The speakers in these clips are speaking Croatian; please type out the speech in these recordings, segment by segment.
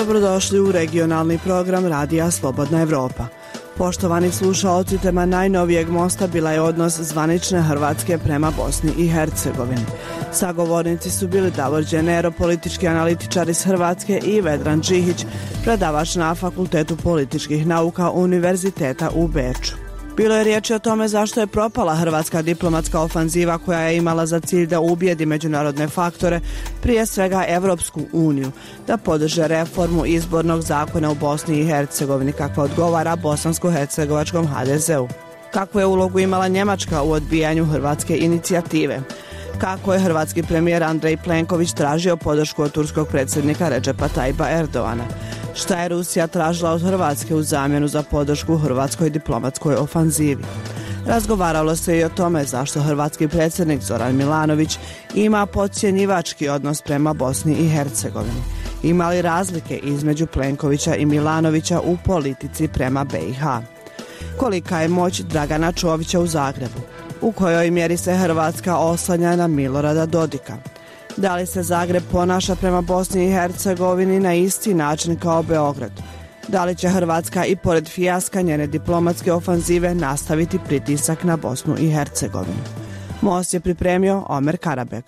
Dobrodošli u regionalni program Radija Slobodna Evropa. Poštovani slušaoci, tema najnovijeg mosta bila je odnos zvanične Hrvatske prema Bosni i Hercegovini. Sagovornici su bili Davor Đenero, politički analitičar iz Hrvatske, i Vedran Džihić, predavač na Fakultetu političkih nauka Univerziteta u Beču. Bilo je riječi o tome zašto je propala hrvatska diplomatska ofanziva koja je imala za cilj da ubijedi međunarodne faktore, prije svega Evropsku uniju, da podrže reformu izbornog zakona u Bosni i Hercegovini kakva odgovara bosansko-hercegovačkom HDZ-u. Kakvu je ulogu imala Njemačka u odbijanju hrvatske inicijative? Kako je hrvatski premijer Andrej Plenković tražio podršku od turskog predsjednika Redžepa Tajipa Erdogana? Šta je Rusija tražila od Hrvatske u zamjenu za podršku hrvatskoj diplomatskoj ofanzivi? Razgovaralo se i o tome zašto hrvatski predsjednik Zoran Milanović ima podcjenjivački odnos prema Bosni i Hercegovini. Ima li razlike između Plenkovića i Milanovića u politici prema BiH? Kolika je moć Dragana Čovića u Zagrebu? U kojoj mjeri se Hrvatska oslanja na Milorada Dodika? Da li se Zagreb ponaša prema Bosni i Hercegovini na isti način kao Beograd? Da li će Hrvatska i pored fijaska njene diplomatske ofanzive nastaviti pritisak na Bosnu i Hercegovinu? Most je pripremio Omer Karabeg.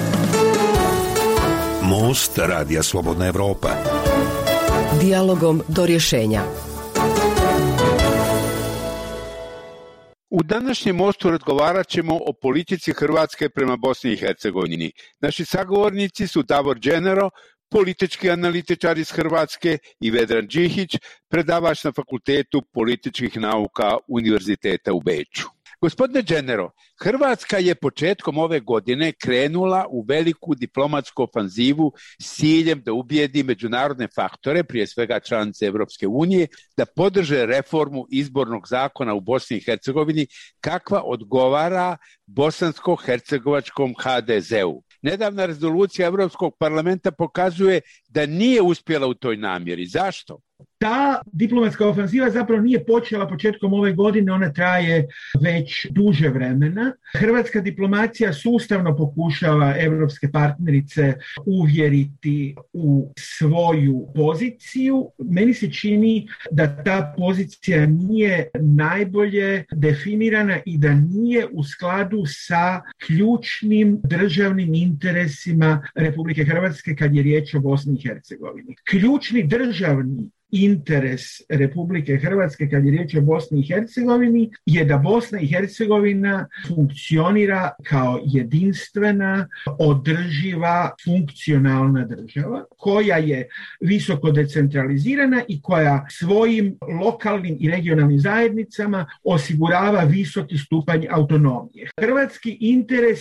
Most Radija Slobodna Evropa. Dijalogom do rješenja. U današnjem mostu razgovarat ćemo o politici Hrvatske prema Bosni i Hercegovini. Naši sagovornici su Davor Đenero, politički analitičar iz Hrvatske, i Vedran Džihić, predavač na Fakultetu političkih nauka Univerziteta u Beču. Gospodine Đenero, Hrvatska je početkom ove godine krenula u veliku diplomatsku ofanzivu s ciljem da ubijedi međunarodne faktore, prije svega članice Evropske unije, da podrže reformu izbornog zakona u Bosni i Hercegovini kakva odgovara bosansko-hercegovačkom HDZ-u. Nedavna rezolucija Europskog parlamenta pokazuje da nije uspjela u toj namjeri. Zašto? Ta diplomatska ofanziva zapravo nije počela početkom ove godine, ona traje već duže vremena. Hrvatska diplomacija sustavno pokušava evropske partnerice uvjeriti u svoju poziciju. Meni se čini da ta pozicija nije najbolje definirana i da nije u skladu sa ključnim državnim interesima Republike Hrvatske kad je riječ o Bosni i Hercegovini. Ključni državni interes Republike Hrvatske kad je riječ o Bosni i Hercegovini je da Bosna i Hercegovina funkcionira kao jedinstvena, održiva, funkcionalna država koja je visoko decentralizirana i koja svojim lokalnim i regionalnim zajednicama osigurava visoki stupanj autonomije. Hrvatski interes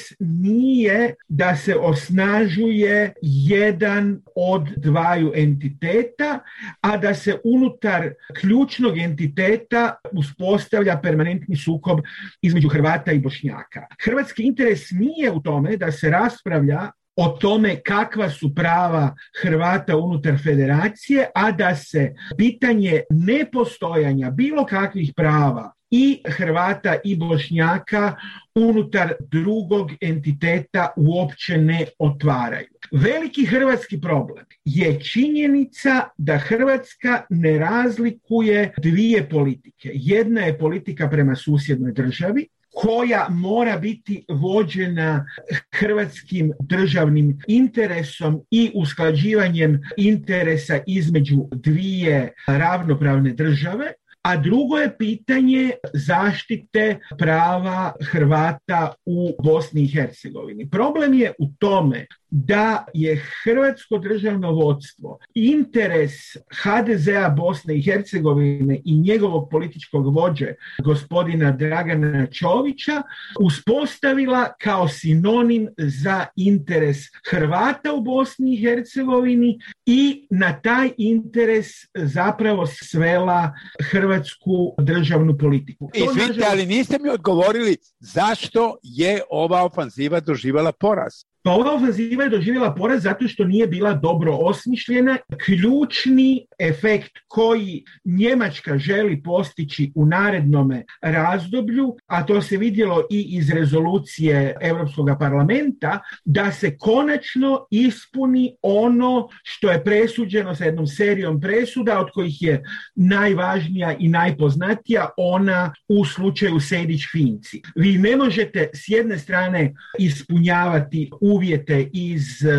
nije da se osnažuje jedan od dvaju entiteta, a da se unutar ključnog entiteta uspostavlja permanentni sukob između Hrvata i Bošnjaka. Hrvatski interes nije u tome da se raspravlja o tome kakva su prava Hrvata unutar federacije, a da se pitanje nepostojanja bilo kakvih prava i Hrvata i Bošnjaka unutar drugog entiteta uopće ne otvaraju. Veliki hrvatski problem je činjenica da Hrvatska ne razlikuje dvije politike. Jedna je politika prema susjednoj državi, koja mora biti vođena hrvatskim državnim interesom i usklađivanjem interesa između dvije ravnopravne države, a drugo je pitanje zaštite prava Hrvata u Bosni i Hercegovini. Problem je u tome da je hrvatsko državno vodstvo interes HDZ-a Bosne i Hercegovine i njegovog političkog vođe, gospodina Dragana Čovića, uspostavila kao sinonim za interes Hrvata u Bosni i Hercegovini i na taj interes zapravo svela hrvatsku državnu politiku. Izvinite, ali niste mi odgovorili zašto je ova ofanziva doživjela poraz. Pa ova ofanziva je doživjela poraz zato što nije bila dobro osmišljena. Ključni efekt koji Njemačka želi postići u narednom razdoblju, a to se vidjelo i iz rezolucije Europskog parlamenta, da se konačno ispuni ono što je presuđeno sa jednom serijom presuda, od kojih je najvažnija i najpoznatija ona u slučaju Sejdić-Finci. Vi ne možete s jedne strane ispunjavati uvjete iz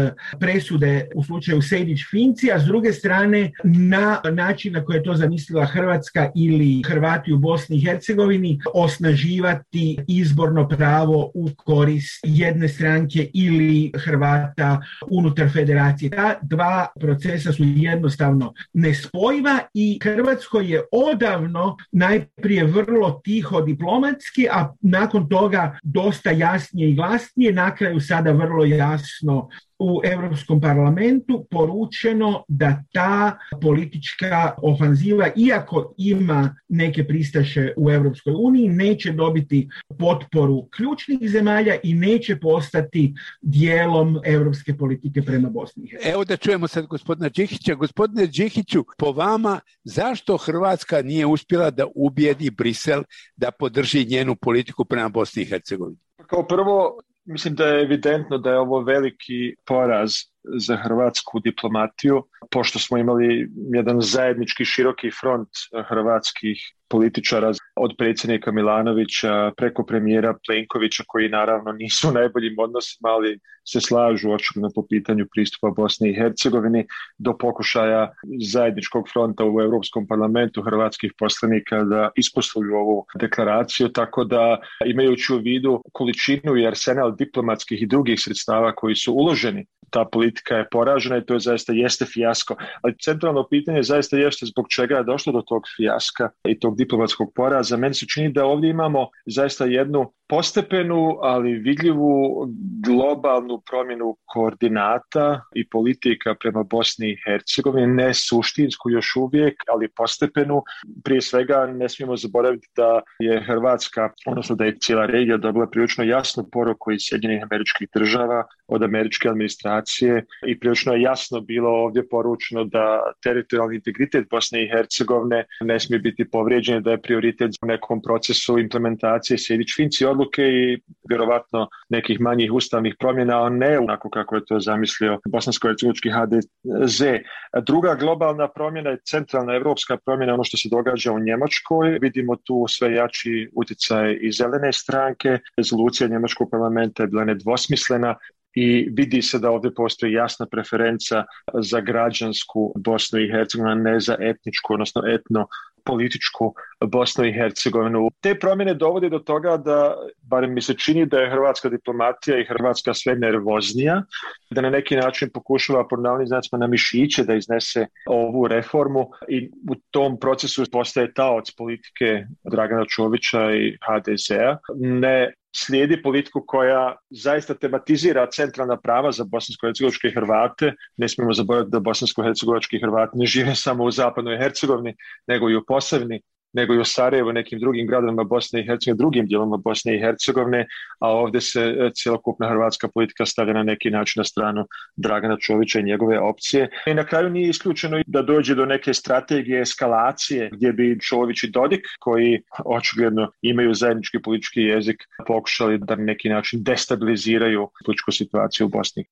presude u slučaju Sejdić-Finci, a s druge strane na način na koji je to zamislila Hrvatska ili Hrvati u Bosni i Hercegovini osnaživati izborno pravo u korist jedne stranke ili Hrvata unutar federacije. Ta dva procesa su jednostavno nespojiva i Hrvatskoj je odavno najprije vrlo tiho diplomatski, a nakon toga dosta jasnije i glasnije, na kraju sada vrlo jasno u Europskom parlamentu poručeno da ta politička ofanziva, iako ima neke pristaše u Europskoj uniji, neće dobiti potporu ključnih zemalja i neće postati dijelom europske politike prema Bosni i Hercegovini. Evo da čujemo sad gospodina Đikića. Gospodine Đikiću, po vama, zašto Hrvatska nije uspjela da ubijedi Brisel da podrži njenu politiku prema Bosni i Hercegovini? Kao prvo, mislim da je evidentno da je ovo veliki poraz za hrvatsku diplomatiju, pošto smo imali jedan zajednički široki front hrvatskih političara od predsjednika Milanovića preko premijera Plenkovića, koji naravno nisu u najboljim odnosima, ali se slažu očigledno po pitanju pristupa Bosni i Hercegovini, do pokušaja zajedničkog fronta u Europskom parlamentu hrvatskih poslanika da isposluju ovu deklaraciju, tako da imajući u vidu količinu i arsenal diplomatskih i drugih sredstava koji su uloženi, ta politika je poražena i to je zaista jeste fijasko. Ali centralno pitanje zaista jeste zbog čega je došlo do tog fijaska i tog diplomatskog poraza. Meni se čini da ovdje imamo zaista jednu postepenu, ali vidljivu globalnu promjenu koordinata i politika prema Bosni i Hercegovini, ne suštinsku još uvijek, ali postepenu. Prije svega ne smijemo zaboraviti da je Hrvatska, odnosno da je cijela regija dobila prilično jasnu poruku iz Sjedinjenih Američkih Država, od američke administracije, i prilično je jasno bilo ovdje poručeno da teritorijalni integritet Bosne i Hercegovine ne smije biti povrijeđen, da je prioritet u nekom procesu implementacije Sejdić-Finci odluke i vjerovatno nekih manjih ustavnih promjena, a ne onako kako je to zamislio bosansko-hercegovački HDZ. Druga globalna promjena je centralna evropska promjena, ono što se događa u Njemačkoj. Vidimo tu sve jači utjecaj i zelene stranke. Rezolucija njemačkog parlamenta je bila nedvosmislena i vidi se da ovdje postoji jasna preferenca za građansku Bosnu i Hercegovinu, ne za etničku, odnosno etno-političku Bosnu i Hercegovinu. Te promjene dovode do toga da, barem mi se čini, da je hrvatska diplomatija i Hrvatska sve nervoznija, da na neki način pokušava pod navodnim znacima na mišiće da iznese ovu reformu i u tom procesu postaje taoc politike Dragana Čovića i HDZ-a. Ne slijedi politiku koja zaista tematizira centralna prava za bosansko-hercegovačke Hrvate. Ne smijemo zaboraviti da bosansko-hercegovački Hrvati ne žive samo u zapadnoj Hercegovini, nego i u Posavini, nego i u Sarajevu, nekim drugim gradovima Bosne i Hercegovine, drugim dijelovima Bosne i Hercegovine, a ovdje se cjelokupna hrvatska politika stavlja na neki način na stranu Dragana Čovića i njegove opcije. I na kraju nije isključeno da dođe do neke strategije eskalacije gdje bi Čović i Dodik, koji očigledno imaju zajednički politički jezik, pokušali da na neki način destabiliziraju političku situaciju u Bosni.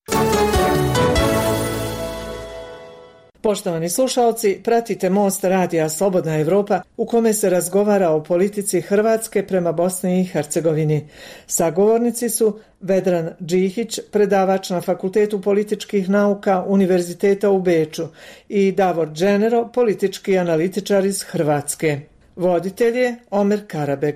Poštovani slušalci, pratite Most radija Slobodna Evropa u kome se razgovara o politici Hrvatske prema Bosni i Hercegovini. Sagovornici su Vedran Đikić, predavač na Fakultetu političkih nauka Univerziteta u Beču, i Davor Dženero, politički analitičar iz Hrvatske. Voditelj je Omer Karabeg.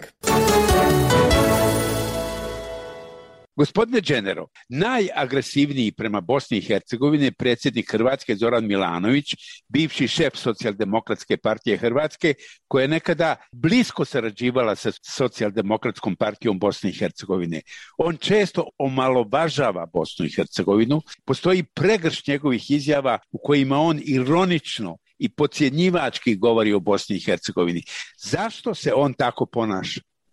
Gospodine Dženero, najagresivniji prema Bosni i Hercegovini je predsjednik Hrvatske Zoran Milanović, bivši šef Socijaldemokratske partije Hrvatske, koja je nekada blisko sarađivala sa Socijaldemokratskom partijom Bosne i Hercegovine. On često omalovažava Bosnu i Hercegovinu. Postoji pregršt njegovih izjava u kojima on ironično i podcjenjivački govori o Bosni i Hercegovini. Zašto se on tako ponaša?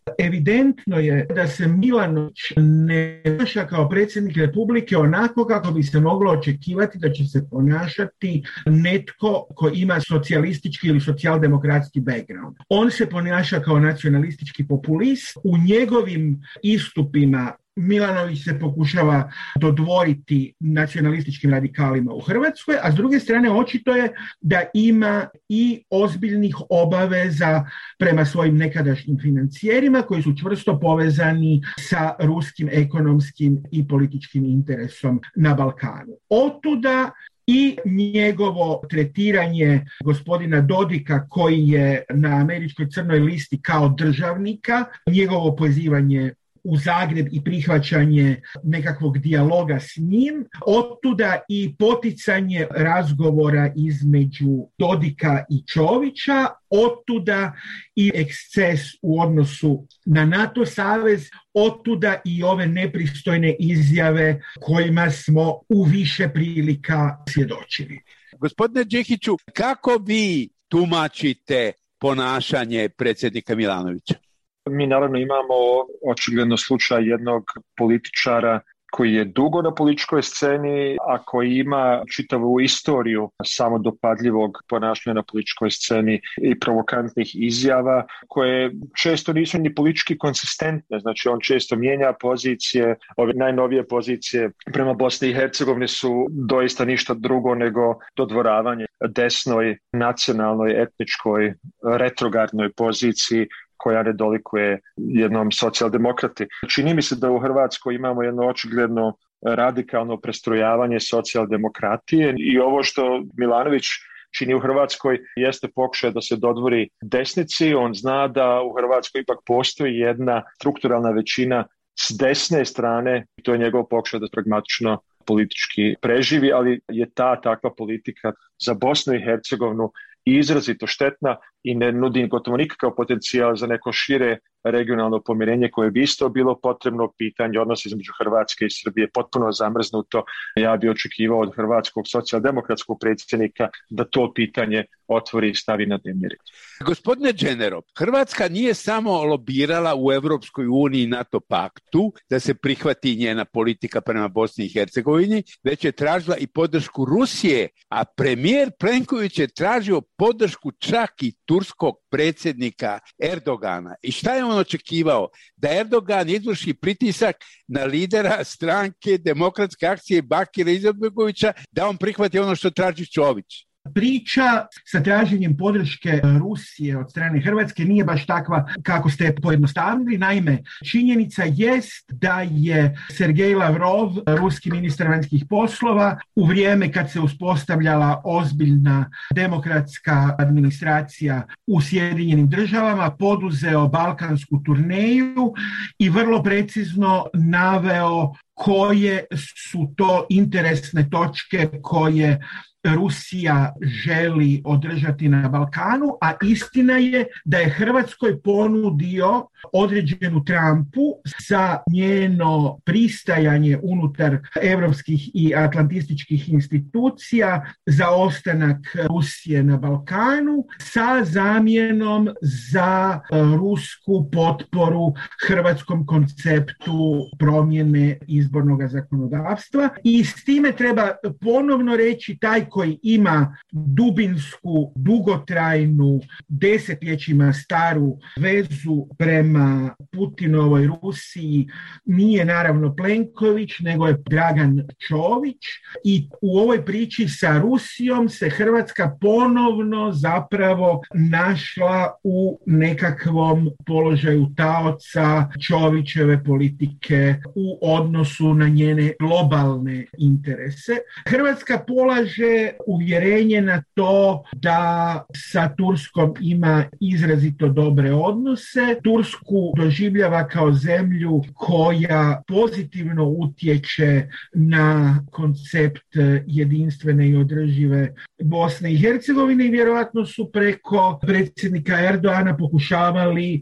Evidentno je da se Milanović ne ponaša kao predsjednik Republike onako kako bi se moglo očekivati da će se ponašati netko ko ima socijalistički ili socijaldemokratski background. On se ponaša kao nacionalistički populist. U njegovim istupima Milanović se pokušava dodvoriti nacionalističkim radikalima u Hrvatskoj, a s druge strane očito je da ima i ozbiljnih obaveza prema svojim nekadašnjim financijerima koji su čvrsto povezani sa ruskim ekonomskim i političkim interesom na Balkanu. Otuda i njegovo tretiranje gospodina Dodika koji je na američkoj crnoj listi kao državnika, njegovo pozivanje u Zagreb i prihvaćanje nekakvog dijaloga s njim, otuda i poticanje razgovora između Dodika i Čovića, otuda i eksces u odnosu na NATO savez, otuda i ove nepristojne izjave kojima smo u više prilika svjedočili. Gospodine Đekiću, kako vi tumačite ponašanje predsjednika Milanovića? Mi naravno imamo očigledno slučaj jednog političara koji je dugo na političkoj sceni, a koji ima čitavu istoriju samodopadljivog ponašanja na političkoj sceni i provokantnih izjava koje često nisu ni politički konsistentne. Znači on često mijenja pozicije, ove najnovije pozicije prema Bosni i Hercegovini su doista ništa drugo nego dodvoravanje desnoj, nacionalnoj, etničkoj, retrogradnoj poziciji koja ne dolikuje jednom socijaldemokrati. Čini mi se da u Hrvatskoj imamo jedno očigledno radikalno prestrojavanje socijaldemokratije i ovo što Milanović čini u Hrvatskoj jeste pokušaj da se dodvori desnici. On zna da u Hrvatskoj ipak postoji jedna strukturalna većina s desne strane i to je njegov pokušaj da pragmatično politički preživi, ali je takva politika za Bosnu i Hercegovinu izrazito štetna i ne nudi gotovo nikakav potencijal za neko šire regionalno pomirenje koje bi isto bilo potrebno. Pitanje odnosa između Hrvatske i Srbije potpuno zamrznuto. Ja bi očekivao od hrvatskog socijaldemokratskog predsjednika da to pitanje otvori i stavi na dnevni red. Gospodine Dženero, Hrvatska nije samo lobirala u Europskoj uniji i NATO paktu da se prihvati njena politika prema Bosni i Hercegovini, već je tražila i podršku Rusije, a premijer Plenković je tražio podršku čak i turskog predsjednika Erdogana. I šta je on očekivao? Da Erdogan izvrši pritisak na lidera stranke Demokratske akcije Bakira Izetbegovića da on prihvati ono što traži Čović. Priča sa traženjem podrške Rusije od strane Hrvatske nije baš takva kako ste pojednostavili. Naime, činjenica jest da je Sergej Lavrov, ruski ministar vanjskih poslova, u vrijeme kad se uspostavljala ozbiljna demokratska administracija u Sjedinjenim državama, poduzeo balkansku turneju i vrlo precizno naveo koje su to interesne točke koje Rusija želi održati na Balkanu, a istina je da je Hrvatskoj ponudio određenu trampu za njeno pristajanje unutar europskih i atlantističkih institucija za ostanak Rusije na Balkanu sa zamjenom za rusku potporu hrvatskom konceptu promjene izbornog zakonodavstva. I s time treba ponovno reći, taj koji ima dubinsku, dugotrajnu, desetljećima staru vezu prema Putinovoj Rusiji nije naravno Plenković, nego je Dragan Čović. I u ovoj priči sa Rusijom se Hrvatska ponovno zapravo našla u nekakvom položaju taoca Čovićeve politike u odnosu na njene globalne interese. Hrvatska polaže uvjerenje na to da sa Turskom ima izrazito dobre odnose. Tursku doživljava kao zemlju koja pozitivno utječe na koncept jedinstvene i održive Bosne i Hercegovine i vjerojatno su preko predsjednika Erdogana pokušavali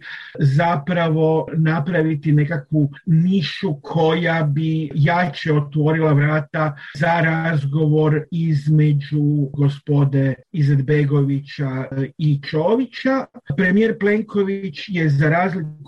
zapravo napraviti nekakvu nišu koja bi jače otvorila vrata za razgovor između gospode Izetbegovića i Čovića. Premijer Plenković je za razliku od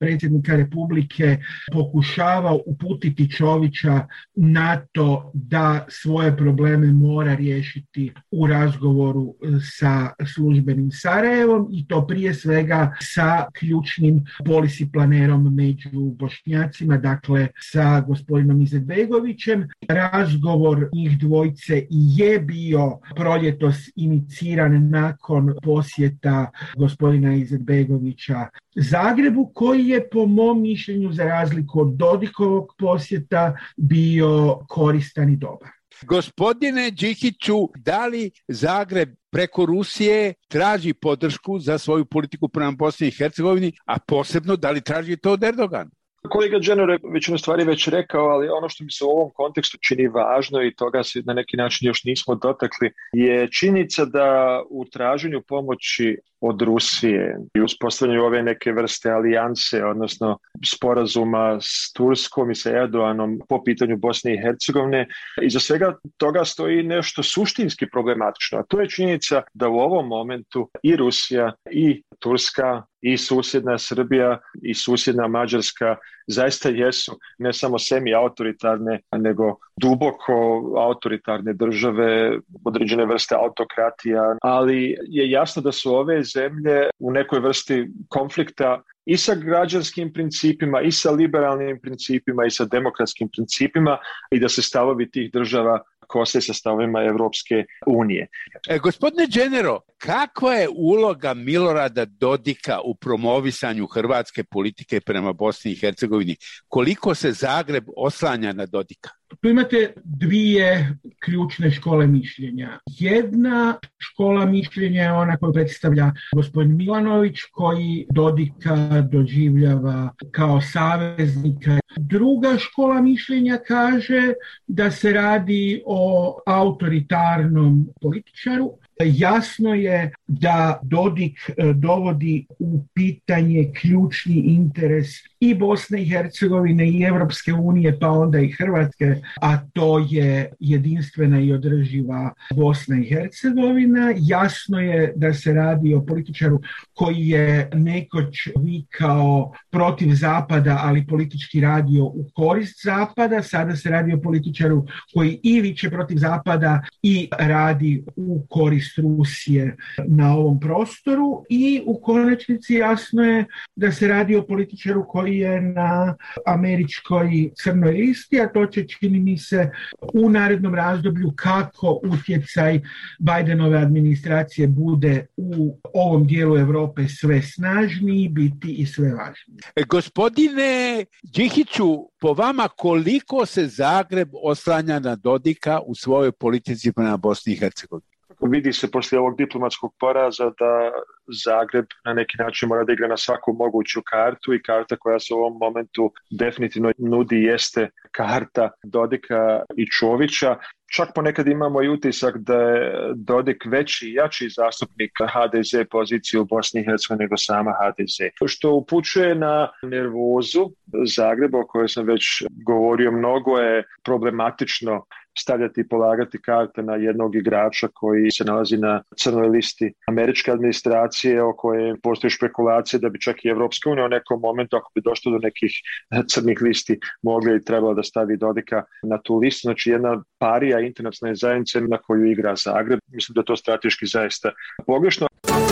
predsjednika Republike pokušavao uputiti Čovića na to da svoje probleme mora riješiti u razgovoru sa službenim Sarajevom i to prije svega sa ključnim policy planerom među Bošnjacima, dakle sa gospodinom Izetbegovićem. Razgovor njih dvojice je bio proljetos iniciran nakon posjeta gospodina Izetbegovića Zagrebu, koji je po mom mišljenju za razliku od Dodikovog posjeta bio koristan i dobar. Gospodine Đikiću, da li Zagreb preko Rusije traži podršku za svoju politiku prema Bosni i Hercegovini, a posebno da li traži to od Erdogana? Kolega Džener je većinu stvari već rekao, ali ono što mi se u ovom kontekstu čini važno i toga se na neki način još nismo dotakli, je činjenica da u traženju pomoći od Rusije i uspostavljanju ove neke vrste alijanse, odnosno sporazuma s Turskom i sa Erdoganom po pitanju Bosne i Hercegovine, iza svega toga stoji nešto suštinski problematično, a to je činjenica da u ovom momentu i Rusija i Turska i susjedna Srbija i susjedna Mađarska zaista jesu ne samo semi-autoritarne, nego duboko autoritarne države, određene vrste autokratija, ali je jasno da su ove zemlje u nekoj vrsti konflikta i sa građanskim principima, i sa liberalnim principima, i sa demokratskim principima i da se stavovi tih država kose sa stavovima Evropske unije. Gospodine Dženero, kakva je uloga Milorada Dodika u promovisanju hrvatske politike prema Bosni i Hercegovini? Koliko se Zagreb oslanja na Dodika? Tu imate dvije ključne škole mišljenja. Jedna škola mišljenja je ona koju predstavlja gospodin Milanović, koji Dodika doživljava kao saveznika. Druga škola mišljenja kaže da se radi o autoritarnom političaru. Jasno je da Dodik dovodi u pitanje ključni interes i Bosne i Hercegovine i Evropske unije, pa onda i Hrvatske, a to je jedinstvena i održiva Bosna i Hercegovina. Jasno je da se radi o političaru koji je nekoć vikao protiv Zapada, ali politički radio u korist Zapada. Sada se radi o političaru koji i viče protiv Zapada i radi u korist Rusije na ovom prostoru i u konačnici jasno je da se radi o političaru koji je na američkoj crnoj listi, a to će, čini mi se, u narednom razdoblju kako utjecaj Bidenove administracije bude u ovom dijelu Europe sve snažniji, biti i sve važniji. Gospodine Đikiću, po vama koliko se Zagreb oslanja na Dodika u svojoj politici prema Bosni i Hercegovini? Vidi se poslije ovog diplomatskog poraza da Zagreb na neki način mora da igra na svaku moguću kartu i karta koja se u ovom momentu definitivno nudi jeste karta Dodika i Čovića. Čak ponekad imamo i utisak da je Dodik veći i jači zastupnik HDZ pozicije u Bosni i Hercegovini nego sama HDZ. Što upućuje na nervozu Zagreba, o kojoj sam već govorio. Mnogo je problematično stavljati i polagati karte na jednog igrača koji se nalazi na crnoj listi američke administracije, o kojoj postoji špekulacije da bi čak i Evropska unija u nekom momentu, ako bi došlo do nekih crnih listi, mogli i trebalo da stavi Dodika na tu listu. Znači jedna parija internacionalne zajednice na koju igra Zagreb. Mislim da je to strateški zaista pogrešno.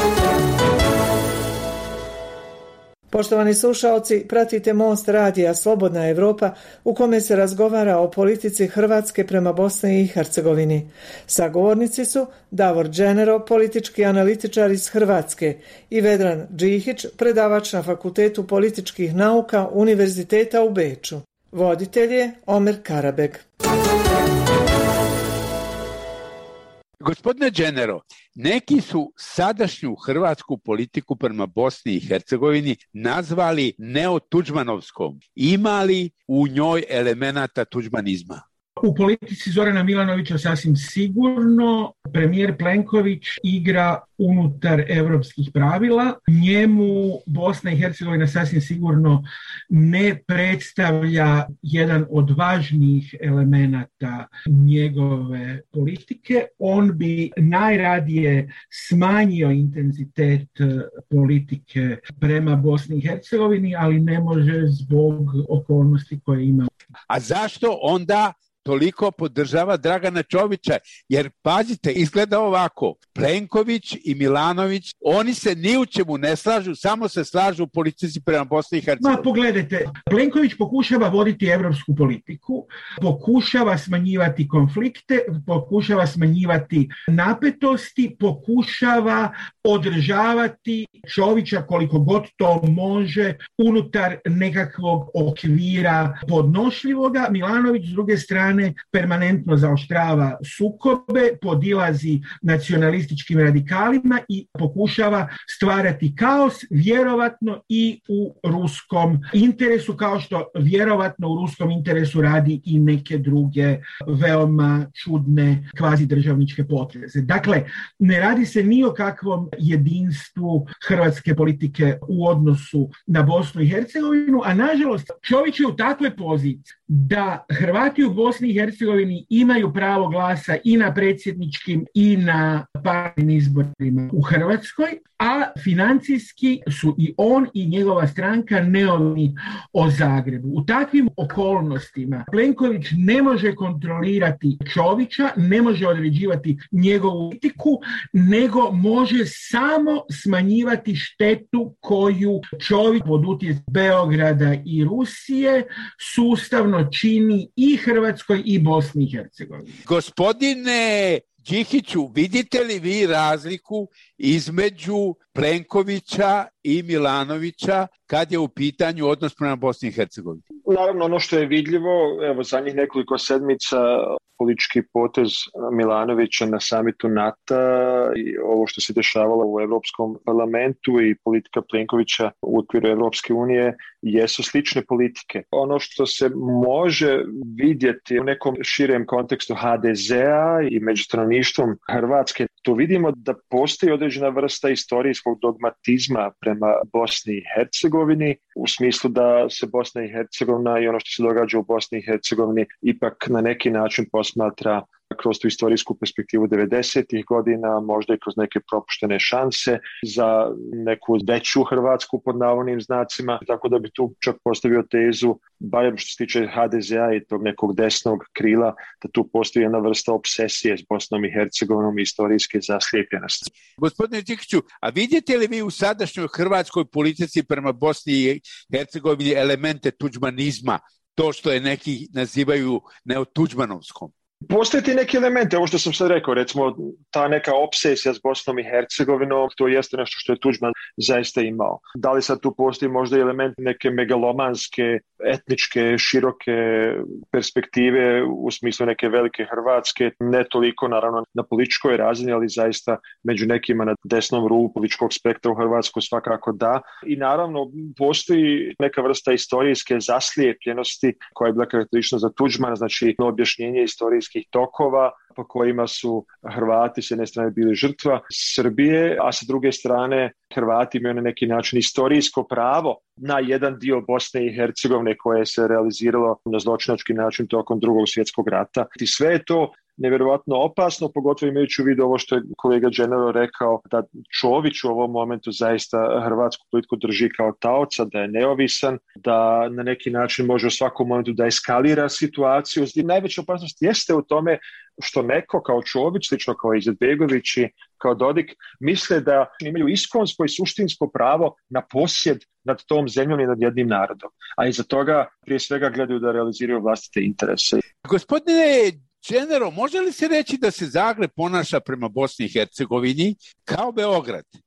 Poštovani slušaoci, pratite Most radija Slobodna Evropa u kome se razgovara o politici Hrvatske prema Bosni i Hercegovini. Sagovornici su Davor Dženero, politički analitičar iz Hrvatske, i Vedran Đikić, predavač na Fakultetu političkih nauka Univerziteta u Beču. Voditelj je Omer Karabeg. Gospodine Dženero, neki su sadašnju hrvatsku politiku prema Bosni i Hercegovini nazvali neotuđmanovskom. Ima li u njoj elemenata tuđmanizma? U politici Zorana Milanovića sasvim sigurno premijer Plenković igra unutar europskih pravila. Njemu Bosna i Hercegovina sasvim sigurno ne predstavlja jedan od važnijih elemenata njegove politike. On bi najradije smanjio intenzitet politike prema Bosni i Hercegovini, ali ne može zbog okolnosti koje ima. A zašto onda toliko podržava Dragana Čovića? Jer, pazite, izgleda ovako. Plenković i Milanović, oni se ni u čemu ne slažu, samo se slažu u politici prema Bosni i Hercegovini. Ma, pogledajte, Plenković pokušava voditi evropsku politiku, pokušava smanjivati konflikte, pokušava smanjivati napetosti, pokušava održavati Čovića koliko god to može unutar nekakvog okvira podnošljivoga. Milanović, s druge strane, permanentno zaoštrava sukobe, podilazi nacionalističkim radikalima i pokušava stvarati kaos, vjerovatno i u ruskom interesu, kao što vjerovatno u ruskom interesu radi i neke druge veoma čudne kvazidržavničke poteze. Dakle, ne radi se ni o kakvom jedinstvu hrvatske politike u odnosu na Bosnu i Hercegovinu, a nažalost Čović je u takvoj poziciji da Hrvati u Bosni i Hercegovini imaju pravo glasa i na predsjedničkim i na parlamentarnim izborima u Hrvatskoj, a financijski su i on i njegova stranka neovisni o Zagrebu. U takvim okolnostima Plenković ne može kontrolirati Čovića, ne može određivati njegovu politiku, nego može samo smanjivati štetu koju Čović pod utjecajem Beograda i Rusije sustavno čini i Hrvatskoj i Bosni i Hercegovini. Gospodine Đikiću, vidite li vi razliku između Plenkovića i Milanovića kad je u pitanju odnos prema Bosni i Hercegovini? Naravno, ono što je vidljivo, evo zadnjih nekoliko sedmica politički potez Milanovića na samitu NATO i ovo što se dešavalo u Europskom parlamentu i politika Plenkovića u okviru Europske unije jesu slične politike. Ono što se može vidjeti u nekom širem kontekstu HDZ-a i među stanovništvom Hrvatske, tu vidimo da postoji određena vrsta istorijskog dogmatizma prema Bosni i Hercegovini, u smislu da se Bosna i Hercegovina i ono što se događa u Bosni i Hercegovini ipak na neki način posmatra kroz tu istorijsku perspektivu 90-ih godina, možda i kroz neke propuštene šanse za neku veću Hrvatsku pod navodnim znacima, tako da bi tu čak postavio tezu, barem što se tiče HDZ-a i tog nekog desnog krila, da tu postoji jedna vrsta obsesije s Bosnom i Hercegovinom i istorijske zaslijepljenosti. Gospodine Đikiću, a vidite li vi u sadašnjoj hrvatskoj politici prema Bosni i Hercegovini elemente tuđmanizma, to što je neki nazivaju neotuđmanovskom? Postoje ti neki elementi, ovo što sam sad rekao, recimo ta neka obsesija s Bosnom i Hercegovinom, to jeste nešto što je Tuđman zaista imao. Da li sad tu postoji možda element neke megalomanske, etničke, široke perspektive u smislu neke velike Hrvatske, ne toliko naravno na političkoj razini, ali zaista među nekima na desnom rubu političkog spektra u Hrvatskoj svakako da. I naravno postoji neka vrsta istorijske zaslijepljenosti koja je bila karakteristična za Tuđmana, znači objašnjenje istorijskih tokova po kojima su Hrvati s jedne strane bili žrtva Srbije, a sa druge strane Hrvati imaju na neki način istorijsko pravo na jedan dio Bosne i Hercegovine koje se realiziralo na zločinački način tokom Drugog svjetskog rata. I sve je to nevjerovatno opasno, pogotovo imajući u vidu ovo što je kolega Đenero rekao, da Čović u ovom momentu zaista hrvatsku politiku drži kao taoca, da je neovisan, da na neki način može u svakom momentu da eskalira situaciju. I najveća opasnost jeste u tome što neko kao Čović, slično kao Izetbegović i kao Dodik, misle da imaju iskonsko i suštinsko pravo na posjed nad tom zemljom i nad jednim narodom. A iza toga prije svega gledaju da realiziraju vlastite interese. Gospodine Đenero, može li se reći da se Zagreb ponaša prema Bosni i Hercegovini kao Beograd?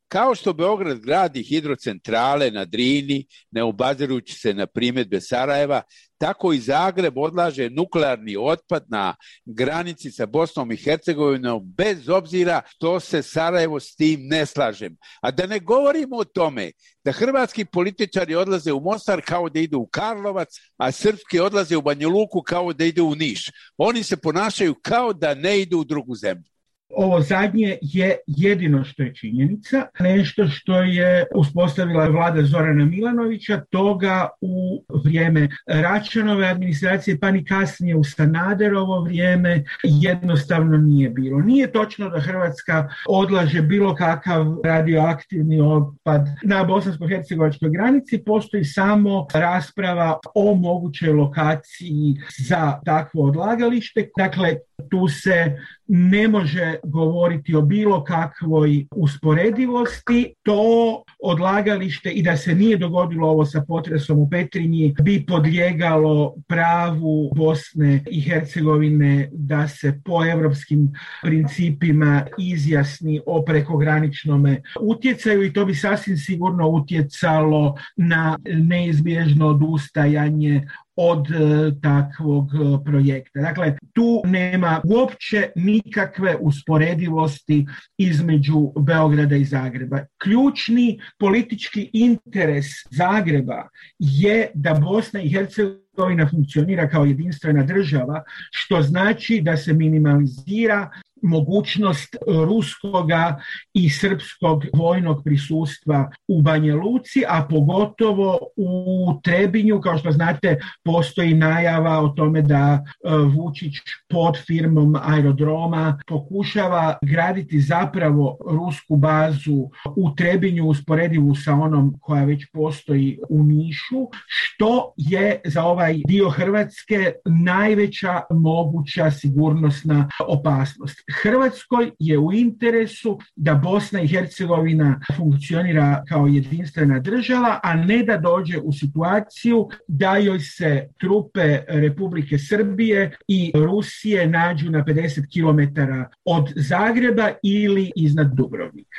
Kao što Beograd gradi hidrocentrale na Drini, ne obazirući se na primjedbe Sarajeva, tako i Zagreb odlaže nuklearni otpad na granici sa Bosnom i Hercegovinom bez obzira što se Sarajevo s tim ne slaže. A da ne govorimo o tome da hrvatski političari odlaze u Mostar kao da idu u Karlovac, a srpski odlaze u Banja Luku kao da idu u Niš. Oni se ponašaju kao da ne idu u drugu zemlju. Ovo zadnje je jedino što je činjenica, nešto što je uspostavila vlada Zorana Milanovića, toga u vrijeme Račanove administracije pa ni kasnije u Sanaderovo vrijeme jednostavno nije bilo. Nije točno da Hrvatska odlaže bilo kakav radioaktivni otpad na bosansko-hercegovačkoj granici, postoji samo rasprava o mogućoj lokaciji za takvo odlagalište. Dakle, tu se ne može govoriti o bilo kakvoj usporedivosti. To odlagalište, i da se nije dogodilo ovo sa potresom u Petrinji, bi podlijegalo pravu Bosne i Hercegovine da se po europskim principima izjasni o prekograničnom utjecaju, i to bi sasvim sigurno utjecalo na neizbježno odustajanje od takvog projekta. Dakle, tu nema uopće nikakve usporedivosti između Beograda i Zagreba. Ključni politički interes Zagreba je da Bosna i Hercegovina funkcionira kao jedinstvena država, što znači da se minimalizira mogućnost ruskoga i srpskog vojnog prisustva u Banja Luci, a pogotovo u Trebinju. Kao što znate, postoji najava o tome da Vučić pod firmom aerodroma pokušava graditi zapravo rusku bazu u Trebinju usporedivu sa onom koja već postoji u Nišu, što je za ovaj dio Hrvatske najveća moguća sigurnosna opasnost. Hrvatskoj je u interesu da Bosna i Hercegovina funkcionira kao jedinstvena država, a ne da dođe u situaciju da joj se trupe Republike Srbije i Rusije nađu na 50 km od Zagreba ili iznad Dubrovnika.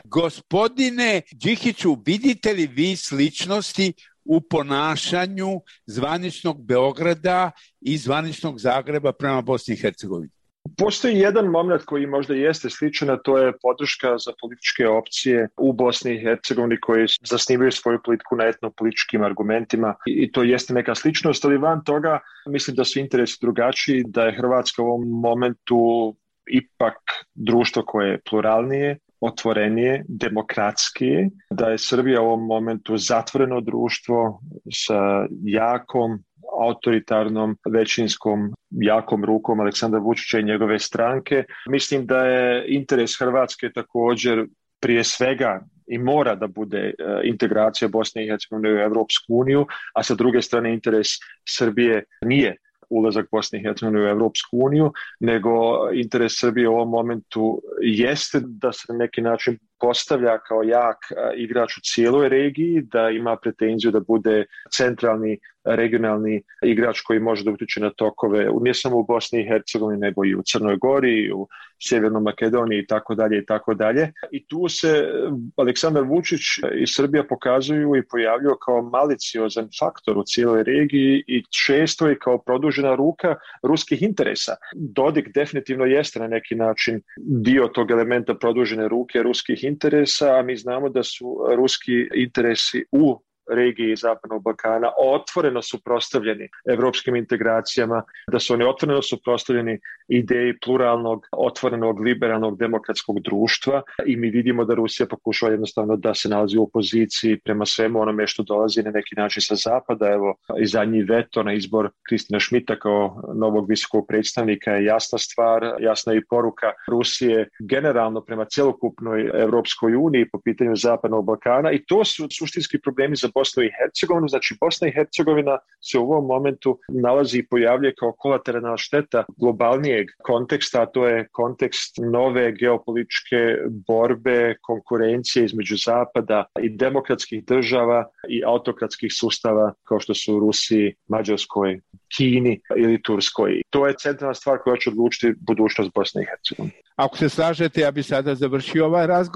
Gospodine Đikiću, vidite li vi sličnosti u ponašanju zvaničnog Beograda i zvaničnog Zagreba prema Bosni i Hercegovini? Postoji jedan moment koji možda jeste sličan, a to je podrška za političke opcije u Bosni i Hercegovini koji zasnivaju svoju politiku na etnopolitičkim argumentima, i to jeste neka sličnost, ali van toga mislim da su interesi drugačiji, da je Hrvatska u ovom momentu ipak društvo koje je pluralnije, otvorenije, demokratskije, da je Srbija u ovom momentu zatvoreno društvo sa jakom, autoritarnom, većinskom, jakom rukom Aleksandra Vučića i njegove stranke. Mislim da je interes Hrvatske također prije svega i mora da bude integracija Bosne i Hercegovine u Europsku uniju, a sa druge strane interes Srbije nije ulazak Bosne i Hercegovine u Europsku uniju, nego interes Srbije u ovom momentu jeste da se na neki način postavlja kao jak igrač u cijeloj regiji, da ima pretenziju da bude centralni regionalni igrač koji može da utječe na tokove ne samo u Bosni i Hercegovini, nego i u Crnoj Gori, i u Sjevernoj Makedoniji i tako dalje i tako dalje. I tu se Aleksandar Vučić i Srbija pokazuju i pojavljuju kao maliciozan faktor u cijeloj regiji i često je kao produžena ruka ruskih interesa. Dodik definitivno jeste na neki način dio tog elementa produžene ruke ruskih interesa, a mi znamo da su ruski interesi u regiji Zapadnog Balkana otvoreno suprotstavljeni evropskim integracijama, da su oni otvoreno suprotstavljeni ideji pluralnog, otvorenog, liberalnog, demokratskog društva, i mi vidimo da Rusija pokušava jednostavno da se nalazi u opoziciji prema svemu onome što dolazi na neki način sa zapada. Evo, i zadnji veto na izbor Kristina Šmita kao novog visokog predstavnika je jasna stvar, jasna je i poruka Rusije generalno prema cjelokupnoj Evropskoj uniji po pitanju Zapadnog Balkana, i to su suštinski problemi za Bosnu i Hercegovinu. Znači, Bosna i Hercegovina se u ovom momentu nalazi i pojavljuje kao kolateralna šteta globalnijeg konteksta, a to je kontekst nove geopolitičke borbe, konkurencije između Zapada i demokratskih država i autokratskih sustava kao što su u Rusiji, Mađarskoj, Kini ili Turskoj. To je centralna stvar koja će odlučiti budućnost Bosne i Hercegovine. Ako se slažete, ja bih sada završio ovaj razgovor.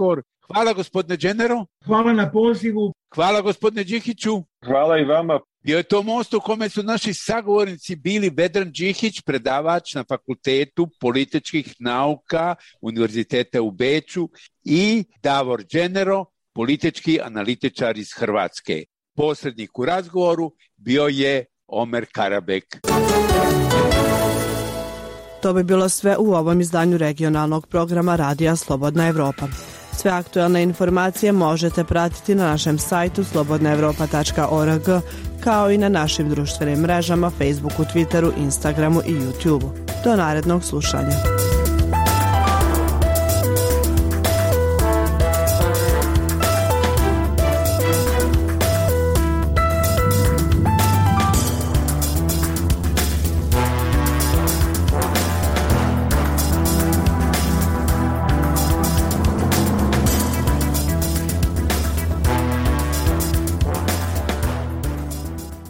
Hvala gospodine Dženero. Hvala na pozivu. Hvala gospodine Đihiću. Hvala i vama. Bio je to most u kome su naši sagovornici bili Vedran Đihić, predavač na Fakultetu političkih nauka Univerziteta u Beču, i Davor Dženero, politički analitičar iz Hrvatske. Posrednik u razgovoru bio je Omer Karabek. To bi bilo sve u ovom izdanju regionalnog programa Radija Slobodna Evropa. Sve aktuelne informacije možete pratiti na našem sajtu slobodnaevropa.org, kao i na našim društvenim mrežama Facebooku, Twitteru, Instagramu i YouTubeu. Do narednog slušanja.